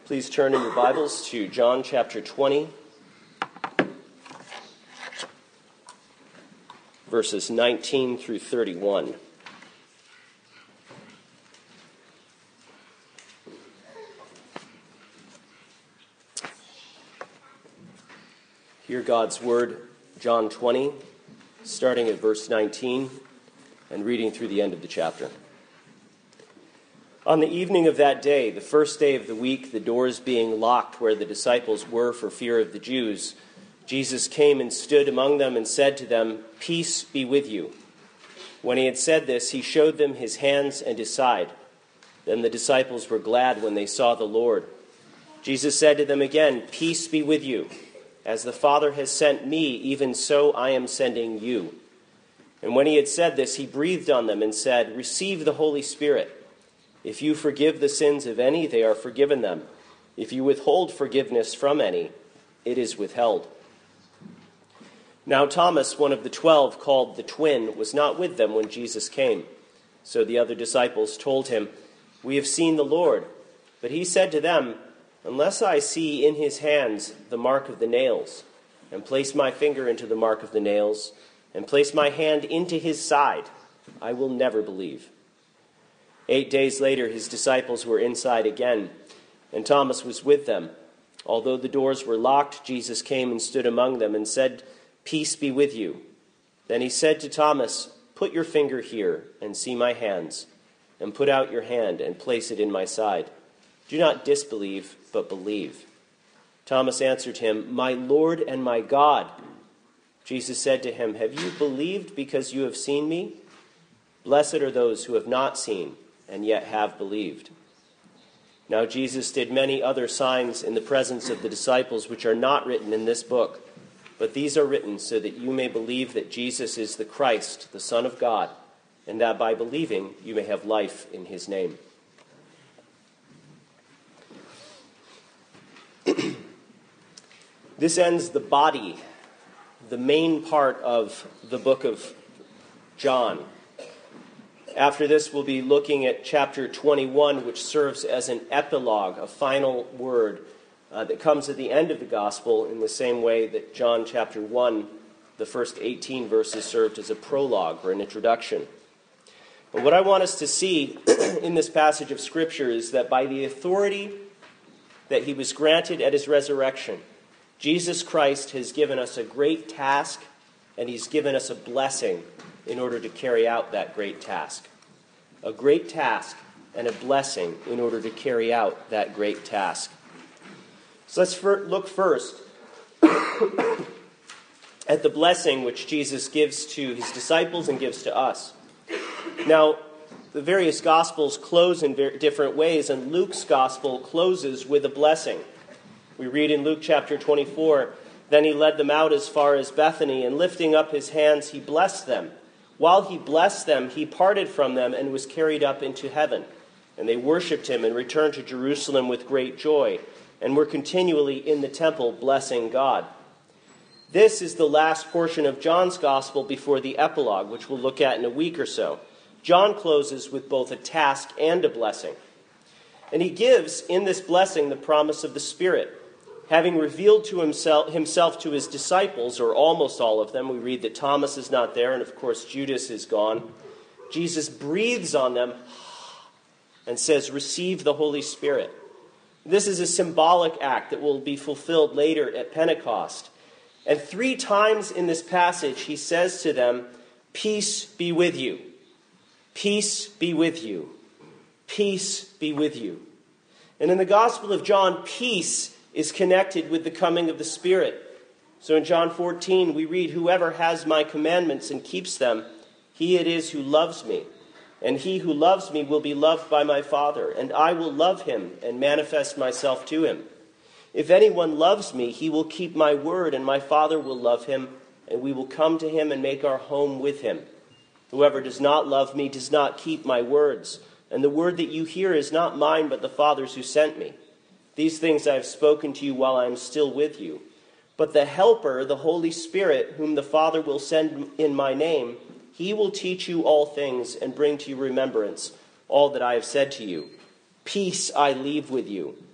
Please turn in your Bibles to John chapter 20, verses 19 through 31. Hear God's word, John 20, starting at verse 19 and reading through the end of the chapter. On the evening of that day, the first day of the week, the doors being locked where the disciples were for fear of the Jews, Jesus came and stood among them and said to them, "Peace be with you." When he had said this, he showed them his hands and his side. Then the disciples were glad when they saw the Lord. Jesus said to them again, "Peace be with you. As the Father has sent me, even so I am sending you." And when he had said this, he breathed on them and said, "Receive the Holy Spirit. If you forgive the sins of any, they are forgiven them. If you withhold forgiveness from any, it is withheld." Now Thomas, one of the 12, called the twin, was not with them when Jesus came. So the other disciples told him, "We have seen the Lord." But he said to them, "Unless I see in his hands the mark of the nails, and place my finger into the mark of the nails, and place my hand into his side, I will never believe." 8 days later, his disciples were inside again, and Thomas was with them. Although the doors were locked, Jesus came and stood among them and said, "Peace be with you." Then he said to Thomas, "Put your finger here and see my hands, and put out your hand and place it in my side. Do not disbelieve, but believe." Thomas answered him, "My Lord and my God." Jesus said to him, "Have you believed because you have seen me? Blessed are those who have not seen and yet have believed." Now Jesus did many other signs in the presence of the disciples which are not written in this book, but these are written so that you may believe that Jesus is the Christ, the Son of God, and that by believing you may have life in his name. This ends the body, the main part of the book of John. After this, we'll be looking at chapter 21, which serves as an epilogue, a final word that comes at the end of the gospel in the same way that John chapter 1, the first 18 verses, served as a prologue or an introduction. But what I want us to see in this passage of Scripture is that by the authority that he was granted at his resurrection, Jesus Christ has given us a great task, and he's given us a blessing in order to carry out that great task. A great task and a blessing in order to carry out that great task. So let's look first at the blessing which Jesus gives to his disciples and gives to us. Now, the various Gospels close in different ways, and Luke's Gospel closes with a blessing. We read in Luke chapter 24, "Then he led them out as far as Bethany, and lifting up his hands, he blessed them. While he blessed them, he parted from them and was carried up into heaven. And they worshipped him and returned to Jerusalem with great joy, and were continually in the temple blessing God." This is the last portion of John's Gospel before the epilogue, which we'll look at in a week or so. John closes with both a task and a blessing. And he gives in this blessing the promise of the Spirit. Having revealed to himself to his disciples, or almost all of them, we read that Thomas is not there, and of course Judas is gone. Jesus breathes on them and says, "Receive the Holy Spirit." This is a symbolic act that will be fulfilled later at Pentecost. And 3 times in this passage he says to them, "Peace be with you. Peace be with you. Peace be with you." And in the Gospel of John, peace is connected with the coming of the Spirit. So in John 14, we read, "Whoever has my commandments and keeps them, he it is who loves me. And he who loves me will be loved by my Father, and I will love him and manifest myself to him. If anyone loves me, he will keep my word, and my Father will love him, and we will come to him and make our home with him. Whoever does not love me does not keep my words, and the word that you hear is not mine, but the Father's who sent me. These things I have spoken to you while I am still with you. But the Helper, the Holy Spirit, whom the Father will send in my name, he will teach you all things and bring to your remembrance all that I have said to you. Peace I leave with you.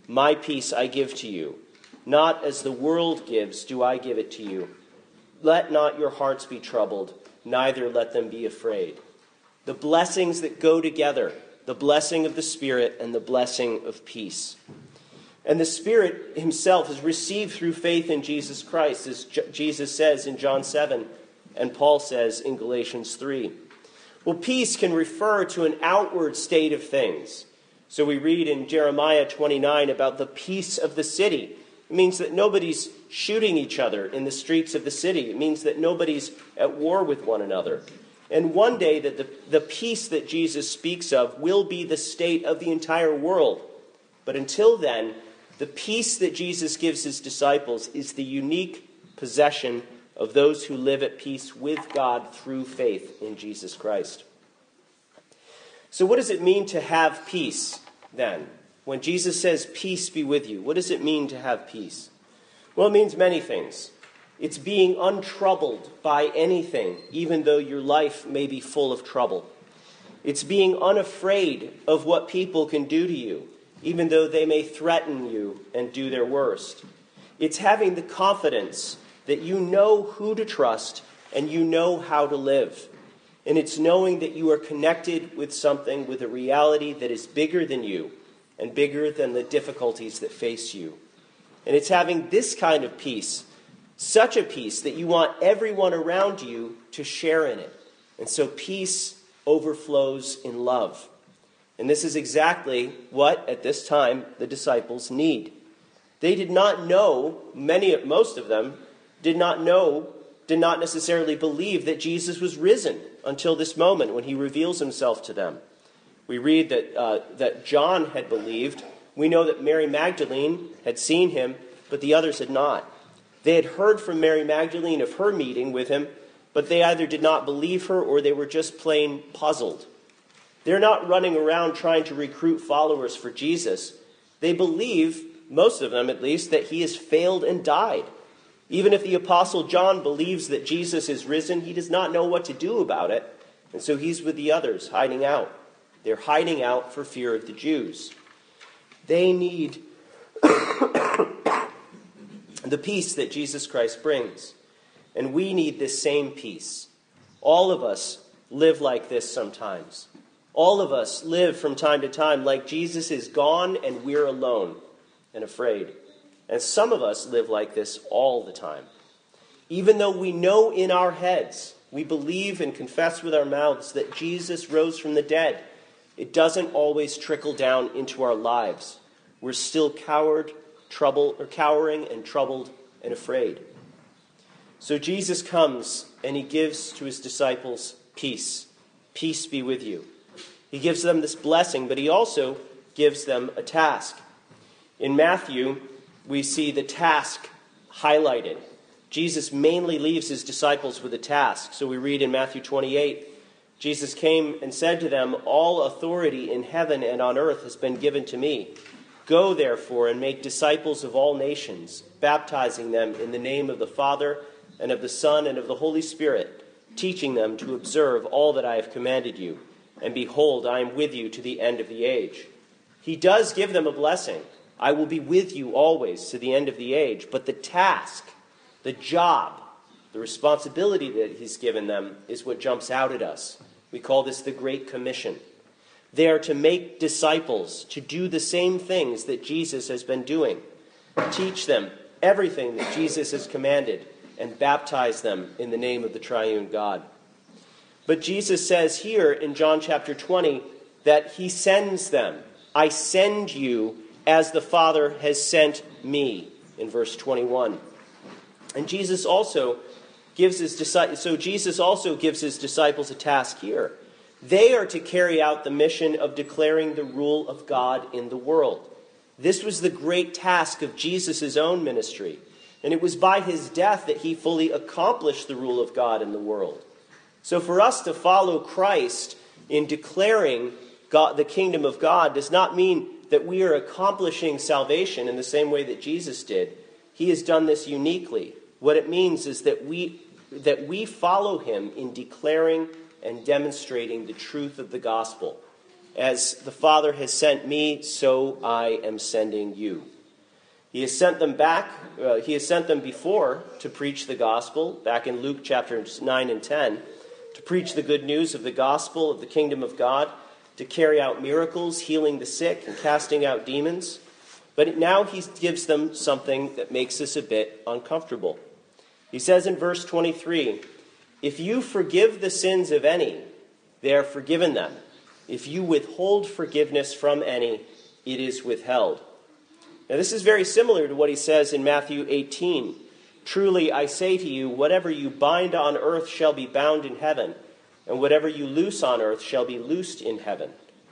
My peace I give to you. Not as the world gives do I give it to you. Let not your hearts be troubled, neither let them be afraid. The blessings that go together, the blessing of the Spirit and the blessing of peace. And the Spirit himself is received through faith in Jesus Christ, as Jesus says in John 7, and Paul says in Galatians 3. Well, peace can refer to an outward state of things. So we read in Jeremiah 29 about the peace of the city. It means that nobody's shooting each other in the streets of the city. It means that nobody's at war with one another. And one day that the peace that Jesus speaks of will be the state of the entire world. But until then, the peace that Jesus gives his disciples is the unique possession of those who live at peace with God through faith in Jesus Christ. So what does it mean to have peace then? When Jesus says, peace be with you, what does it mean to have peace? Well, it means many things. It's being untroubled by anything, even though your life may be full of trouble. It's being unafraid of what people can do to you, even though they may threaten you and do their worst. It's having the confidence that you know who to trust and you know how to live. And it's knowing that you are connected with something, with a reality that is bigger than you and bigger than the difficulties that face you. And it's having this kind of peace, such a peace that you want everyone around you to share in it. And so peace overflows in love. And this is exactly what, at this time, the disciples need. They did not know, most of them, did not necessarily believe that Jesus was risen until this moment when he reveals himself to them. We read that John had believed. We know that Mary Magdalene had seen him, but the others had not. They had heard from Mary Magdalene of her meeting with him, but they either did not believe her or they were just plain puzzled. They're not running around trying to recruit followers for Jesus. They believe, most of them at least, that he has failed and died. Even if the Apostle John believes that Jesus is risen, he does not know what to do about it. And so he's with the others, hiding out. They're hiding out for fear of the Jews. They need the peace that Jesus Christ brings. And we need this same peace. All of us live like this sometimes. All of us live from time to time like Jesus is gone and we're alone and afraid. And some of us live like this all the time. Even though we know in our heads, we believe and confess with our mouths that Jesus rose from the dead, it doesn't always trickle down into our lives. We're still cowering and troubled and afraid. So Jesus comes and he gives to his disciples peace. Peace be with you. He gives them this blessing, but he also gives them a task. In Matthew, we see the task highlighted. Jesus mainly leaves his disciples with a task. So we read in Matthew 28, Jesus came and said to them, all authority in heaven and on earth has been given to me. Go, therefore, and make disciples of all nations, baptizing them in the name of the Father and of the Son and of the Holy Spirit, teaching them to observe all that I have commanded you. And behold, I am with you to the end of the age. He does give them a blessing. I will be with you always to the end of the age. But the task, the job, the responsibility that he's given them is what jumps out at us. We call this the Great Commission. They are to make disciples, to do the same things that Jesus has been doing. Teach them everything that Jesus has commanded and baptize them in the name of the triune God. But Jesus says here in John chapter 20 that he sends them. I send you as the Father has sent me, in verse 21. And Jesus also gives his disciples a task here. They are to carry out the mission of declaring the rule of God in the world. This was the great task of Jesus' own ministry. And it was by his death that he fully accomplished the rule of God in the world. So for us to follow Christ in declaring the kingdom of God does not mean that we are accomplishing salvation in the same way that Jesus did. He has done this uniquely. What it means is that we follow him in declaring and demonstrating the truth of the gospel. As the Father has sent me, so I am sending you. He has sent them back. He has sent them before to preach the gospel, back in Luke chapters 9 and 10, to preach the good news of the gospel of the kingdom of God, to carry out miracles, healing the sick and casting out demons. But now he gives them something that makes us a bit uncomfortable. He says in verse 23, "If you forgive the sins of any, they are forgiven them. If you withhold forgiveness from any, it is withheld." Now this is very similar to what he says in Matthew 18. "Truly I say to you, whatever you bind on earth shall be bound in heaven, and whatever you loose on earth shall be loosed in heaven."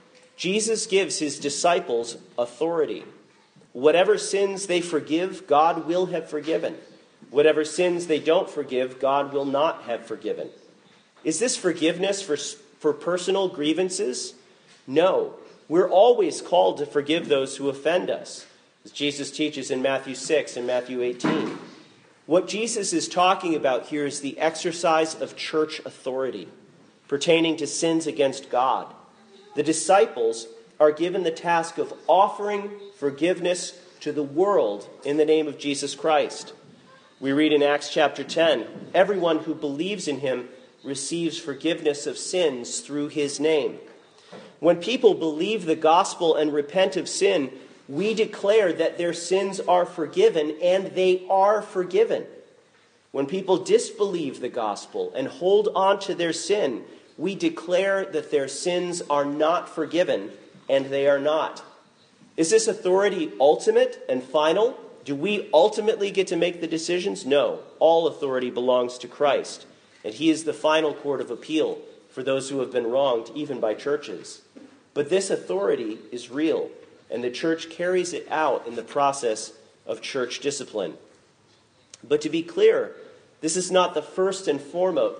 Jesus gives his disciples authority. Whatever sins they forgive, God will have forgiven. Whatever sins they don't forgive, God will not have forgiven. Is this forgiveness for personal grievances? No. We're always called to forgive those who offend us, as Jesus teaches in Matthew 6 and Matthew 18. What Jesus is talking about here is the exercise of church authority pertaining to sins against God. The disciples are given the task of offering forgiveness to the world in the name of Jesus Christ. We read in Acts chapter 10, "Everyone who believes in him receives forgiveness of sins through his name." When people believe the gospel and repent of sin, we declare that their sins are forgiven, and they are forgiven. When people disbelieve the gospel and hold on to their sin, we declare that their sins are not forgiven, and they are not. Is this authority ultimate and final? Do we ultimately get to make the decisions? No. All authority belongs to Christ, and he is the final court of appeal for those who have been wronged, even by churches. But this authority is real, and the church carries it out in the process of church discipline. But to be clear, this is not first and foremost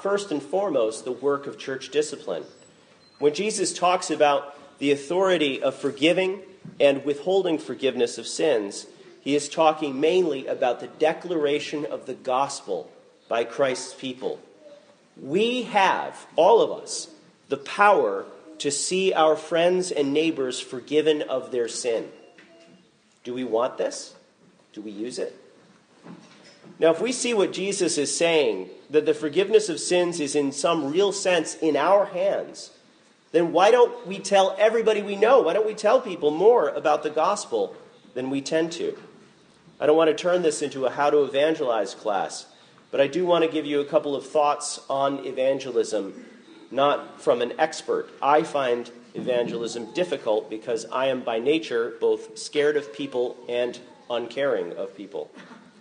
the work of church discipline. When Jesus talks about the authority of forgiving and withholding forgiveness of sins, he is talking mainly about the declaration of the gospel by Christ's people. We have, all of us, the power to see our friends and neighbors forgiven of their sin. Do we want this? Do we use it? Now, if we see what Jesus is saying, that the forgiveness of sins is in some real sense in our hands, then why don't we tell everybody we know? Why don't we tell people more about the gospel than we tend to? I don't want to turn this into a how to evangelize class, but I do want to give you a couple of thoughts on evangelism, not from an expert. I find evangelism difficult because I am by nature both scared of people and uncaring of people.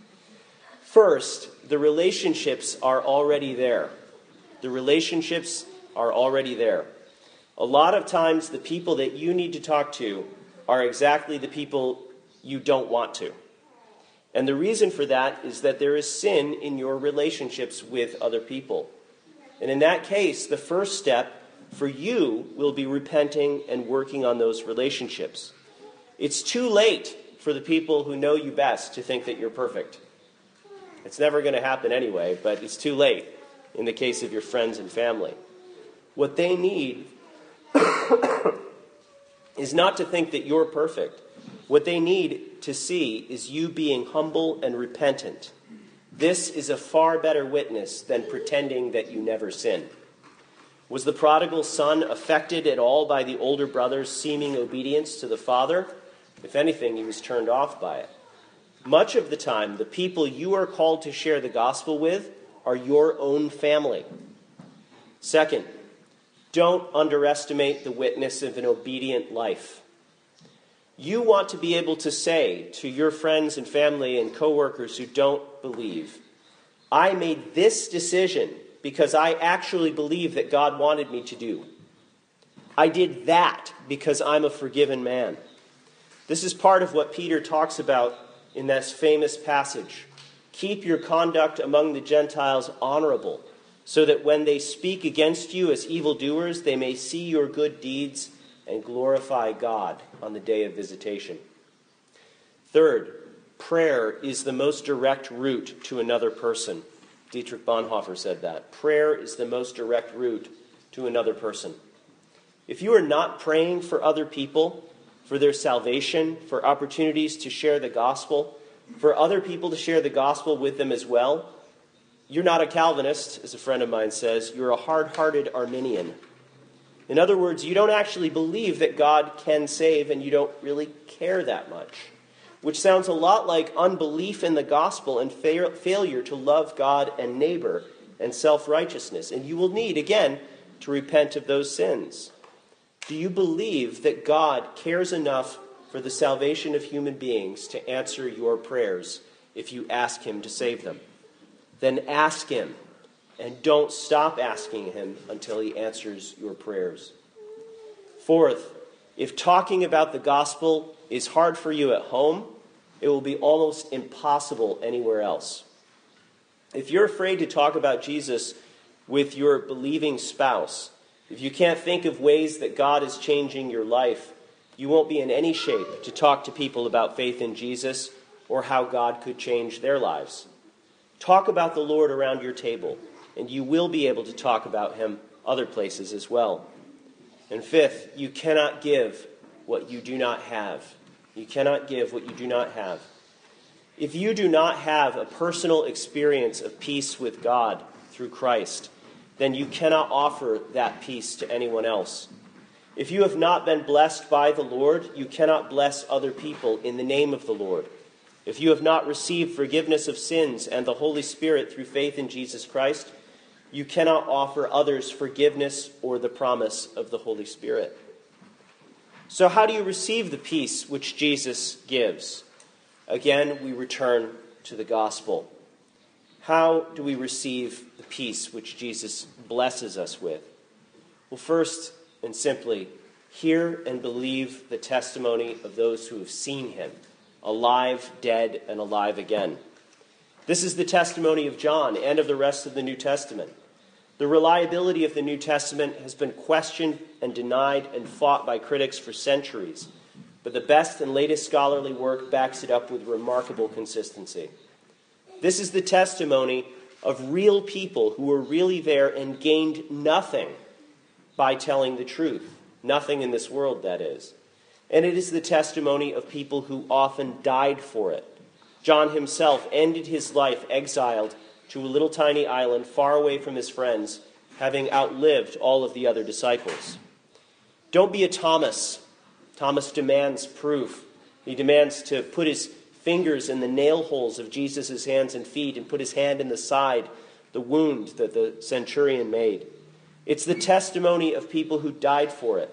First, the relationships are already there. The relationships are already there. A lot of times the people that you need to talk to are exactly the people you don't want to. And the reason for that is that there is sin in your relationships with other people. And in that case, the first step for you will be repenting and working on those relationships. It's too late for the people who know you best to think that you're perfect. It's never going to happen anyway, but it's too late in the case of your friends and family. What they need is not to think that you're perfect. What they need to see is you being humble and repentant. This is a far better witness than pretending that you never sin. Was the prodigal son affected at all by the older brother's seeming obedience to the father? If anything, he was turned off by it. Much of the time, the people you are called to share the gospel with are your own family. Second, don't underestimate the witness of an obedient life. You want to be able to say to your friends and family and coworkers who don't believe, I made this decision because I actually believe that God wanted me to do. I did that because I'm a forgiven man. This is part of what Peter talks about in this famous passage. Keep your conduct among the Gentiles honorable, so that when they speak against you as evildoers, they may see your good deeds and glorify God on the day of visitation. Third, prayer is the most direct route to another person. Dietrich Bonhoeffer said that. Prayer is the most direct route to another person. If you are not praying for other people, for their salvation, for opportunities to share the gospel, for other people to share the gospel with them as well, you're not a Calvinist, as a friend of mine says. You're a hard-hearted Arminian. In other words, you don't actually believe that God can save, and you don't really care that much, which sounds a lot like unbelief in the gospel and failure to love God and neighbor and self-righteousness. And you will need, again, to repent of those sins. Do you believe that God cares enough for the salvation of human beings to answer your prayers if you ask him to save them? Then ask him, and don't stop asking him until he answers your prayers. Fourth, if talking about the gospel is hard for you at home, it will be almost impossible anywhere else. If you're afraid to talk about Jesus with your believing spouse, if you can't think of ways that God is changing your life, you won't be in any shape to talk to people about faith in Jesus or how God could change their lives. Talk about the Lord around your table, and you will be able to talk about him other places as well. And fifth, you cannot give what you do not have. You cannot give what you do not have. If you do not have a personal experience of peace with God through Christ, then you cannot offer that peace to anyone else. If you have not been blessed by the Lord, you cannot bless other people in the name of the Lord. If you have not received forgiveness of sins and the Holy Spirit through faith in Jesus Christ, you cannot offer others forgiveness or the promise of the Holy Spirit. So how do you receive the peace which Jesus gives? Again, we return to the gospel. How do we receive the peace which Jesus blesses us with? Well, first and simply, hear and believe the testimony of those who have seen him, alive, dead, and alive again. This is the testimony of John and of the rest of the New Testament. The reliability of the New Testament has been questioned and denied and fought by critics for centuries, but the best and latest scholarly work backs it up with remarkable consistency. This is the testimony of real people who were really there and gained nothing by telling the truth. Nothing in this world, that is. And it is the testimony of people who often died for it. John himself ended his life exiled to a little tiny island far away from his friends, having outlived all of the other disciples. Don't be a Thomas. Thomas demands proof. He demands to put his fingers in the nail holes of Jesus' hands and feet and put his hand in the side, the wound that the centurion made. It's the testimony of people who died for it.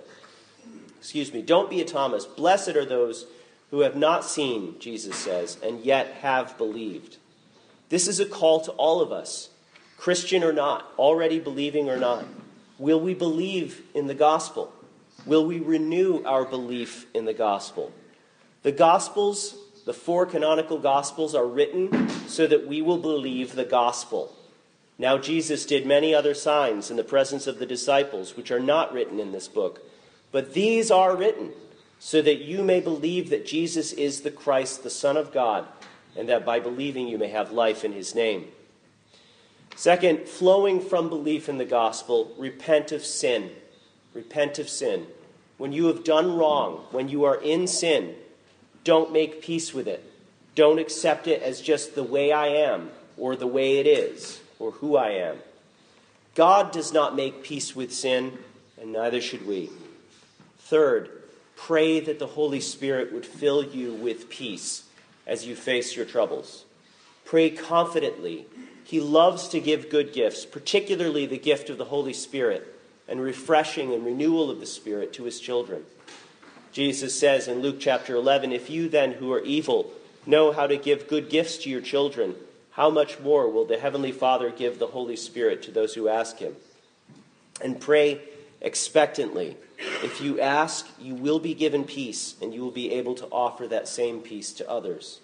Don't be a Thomas. Blessed are those who have not seen, Jesus says, and yet have believed. This is a call to all of us, Christian or not, already believing or not. Will we believe in the gospel? Will we renew our belief in the gospel? The Gospels, the 4 canonical Gospels, are written so that we will believe the gospel. Now Jesus did many other signs in the presence of the disciples, which are not written in this book. But these are written so that you may believe that Jesus is the Christ, the Son of God, and that by believing you may have life in his name. Second, flowing from belief in the gospel, repent of sin. Repent of sin. When you have done wrong, when you are in sin, don't make peace with it. Don't accept it as just the way I am, or the way it is, or who I am. God does not make peace with sin, and neither should we. Third, pray that the Holy Spirit would fill you with peace as you face your troubles. Pray confidently. He loves to give good gifts, particularly the gift of the Holy Spirit, and refreshing and renewal of the Spirit to his children. Jesus says in Luke chapter 11, if you then who are evil know how to give good gifts to your children, how much more will the Heavenly Father give the Holy Spirit to those who ask him? And pray expectantly. If you ask, you will be given peace, and you will be able to offer that same peace to others.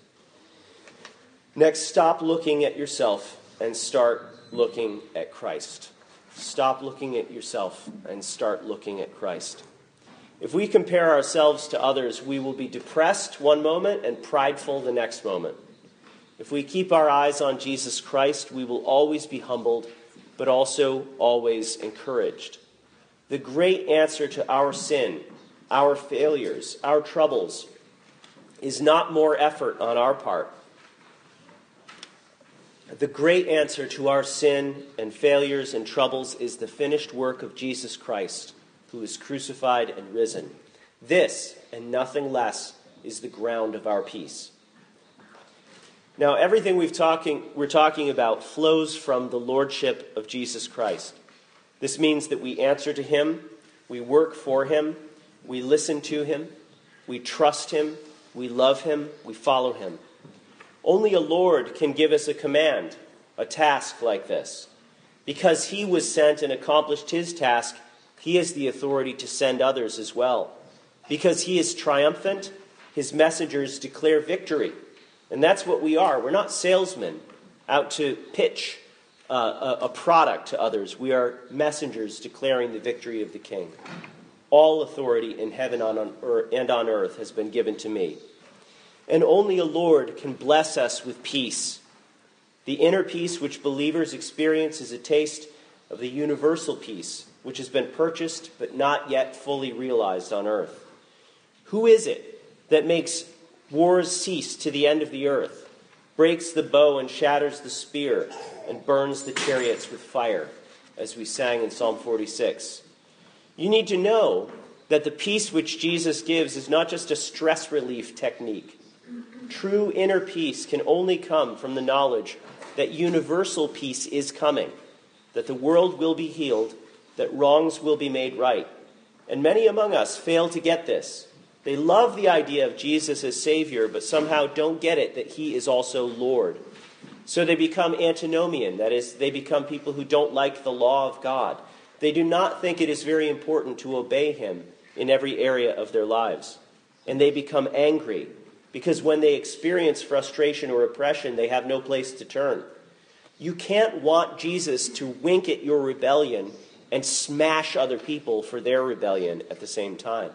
Next, stop looking at yourself and start looking at Christ. Stop looking at yourself and start looking at Christ. If we compare ourselves to others, we will be depressed one moment and prideful the next moment. If we keep our eyes on Jesus Christ, we will always be humbled, but also always encouraged. The great answer to our sin, our failures, our troubles, is not more effort on our part. The great answer to our sin and failures and troubles is the finished work of Jesus Christ, who is crucified and risen. This, and nothing less, is the ground of our peace. Now, everything we're talking about flows from the lordship of Jesus Christ. This means that we answer to him, we work for him, we listen to him, we trust him, we love him, we follow him. Only a Lord can give us a command, a task like this. Because he was sent and accomplished his task, he has the authority to send others as well. Because he is triumphant, his messengers declare victory. And that's what we are. We're not salesmen out to pitch a product to others. We are messengers declaring the victory of the King. All authority in heaven and on earth has been given to me. And only a Lord can bless us with peace. The inner peace which believers experience is a taste of the universal peace, which has been purchased but not yet fully realized on earth. Who is it that makes wars cease to the end of the earth, breaks the bow and shatters the spear, and burns the chariots with fire, as we sang in Psalm 46? You need to know that the peace which Jesus gives is not just a stress relief technique. True inner peace can only come from the knowledge that universal peace is coming, that the world will be healed, that wrongs will be made right. And many among us fail to get this. They love the idea of Jesus as Savior, but somehow don't get it that he is also Lord. So they become antinomian, that is, they become people who don't like the law of God. They do not think it is very important to obey him in every area of their lives. And they become angry, because when they experience frustration or oppression, they have no place to turn. You can't want Jesus to wink at your rebellion and smash other people for their rebellion at the same time.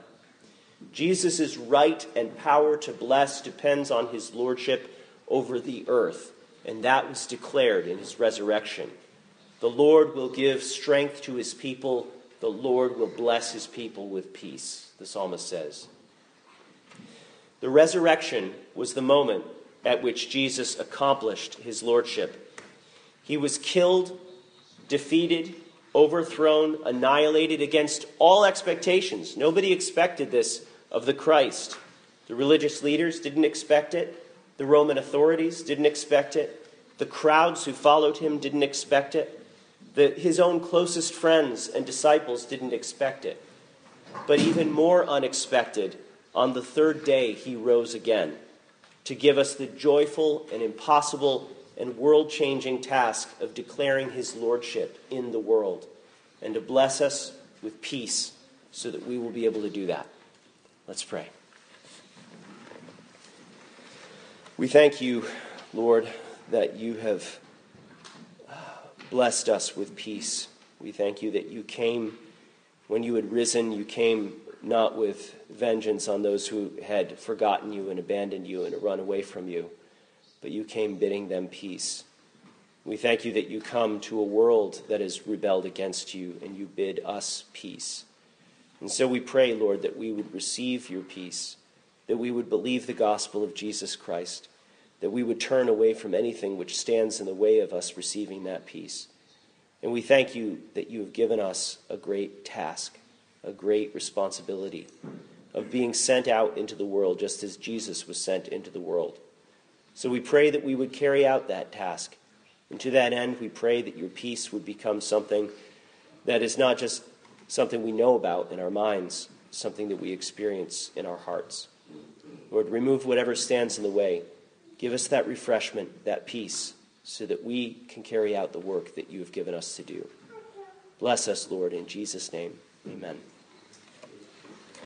Jesus' right and power to bless depends on his lordship over the earth, and that was declared in his resurrection. The Lord will give strength to his people. The Lord will bless his people with peace, the psalmist says. The resurrection was the moment at which Jesus accomplished his lordship. He was killed, defeated, overthrown, annihilated against all expectations. Nobody expected this of the Christ. The religious leaders didn't expect it. The Roman authorities didn't expect it. The crowds who followed him didn't expect it. His own closest friends and disciples didn't expect it. But even more unexpected, on the third day he rose again to give us the joyful and impossible and world-changing task of declaring his lordship in the world and to bless us with peace so that we will be able to do that. Let's pray. We thank you, Lord, that you have blessed us with peace. We thank you that you came when you had risen. You came not with vengeance on those who had forgotten you and abandoned you and run away from you, but you came bidding them peace. We thank you that you come to a world that has rebelled against you and you bid us peace. And so we pray, Lord, that we would receive your peace, that we would believe the gospel of Jesus Christ, that we would turn away from anything which stands in the way of us receiving that peace. And we thank you that you have given us a great task, a great responsibility of being sent out into the world just as Jesus was sent into the world. So we pray that we would carry out that task. And to that end, we pray that your peace would become something that is not just something we know about in our minds, something that we experience in our hearts. Lord, remove whatever stands in the way. Give us that refreshment, that peace, so that we can carry out the work that you have given us to do. Bless us, Lord, in Jesus' name. Amen.